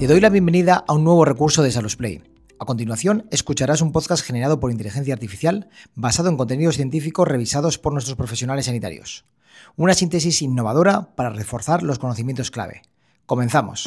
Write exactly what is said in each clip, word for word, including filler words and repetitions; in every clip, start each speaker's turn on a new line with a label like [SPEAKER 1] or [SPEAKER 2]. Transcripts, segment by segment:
[SPEAKER 1] Te doy la bienvenida a un nuevo recurso de SalusPlay. A continuación, escucharás un podcast generado por inteligencia artificial basado en contenidos científicos revisados por nuestros profesionales sanitarios. Una síntesis innovadora para reforzar los conocimientos clave. ¡Comenzamos!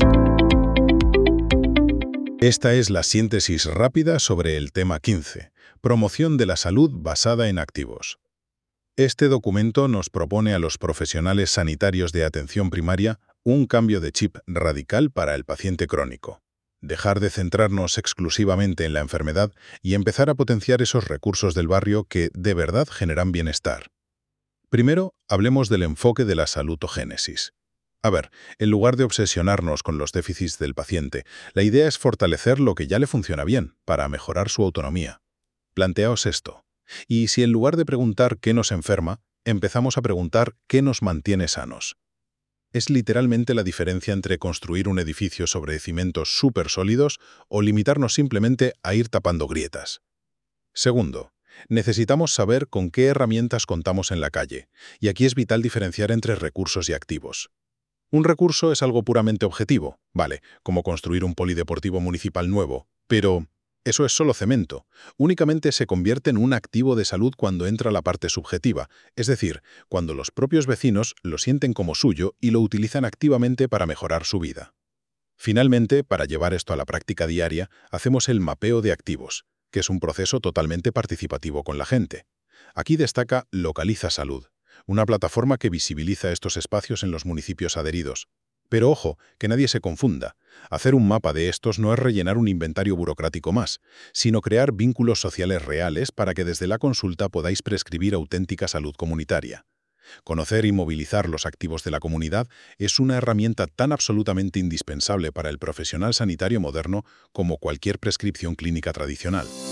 [SPEAKER 2] Esta es la síntesis rápida sobre el tema quince, promoción de la salud basada en activos. Este documento nos propone a los profesionales sanitarios de atención primaria un cambio de chip radical para el paciente crónico. Dejar de centrarnos exclusivamente en la enfermedad y empezar a potenciar esos recursos del barrio que de verdad generan bienestar. Primero, hablemos del enfoque de la salutogénesis. A ver, en lugar de obsesionarnos con los déficits del paciente, la idea es fortalecer lo que ya le funciona bien, para mejorar su autonomía. Planteaos esto. Y si en lugar de preguntar qué nos enferma, empezamos a preguntar qué nos mantiene sanos. Es literalmente la diferencia entre construir un edificio sobre cimientos súper sólidos o limitarnos simplemente a ir tapando grietas. Segundo, necesitamos saber con qué herramientas contamos en la calle, y aquí es vital diferenciar entre recursos y activos. Un recurso es algo puramente objetivo, vale, como construir un polideportivo municipal nuevo, pero eso es solo cemento. Únicamente se convierte en un activo de salud cuando entra la parte subjetiva, es decir, cuando los propios vecinos lo sienten como suyo y lo utilizan activamente para mejorar su vida. Finalmente, para llevar esto a la práctica diaria, hacemos el mapeo de activos, que es un proceso totalmente participativo con la gente. Aquí destaca Localiza Salud, una plataforma que visibiliza estos espacios en los municipios adheridos. Pero ojo, que nadie se confunda. Hacer un mapa de estos no es rellenar un inventario burocrático más, sino crear vínculos sociales reales para que desde la consulta podáis prescribir auténtica salud comunitaria. Conocer y movilizar los activos de la comunidad es una herramienta tan absolutamente indispensable para el profesional sanitario moderno como cualquier prescripción clínica tradicional.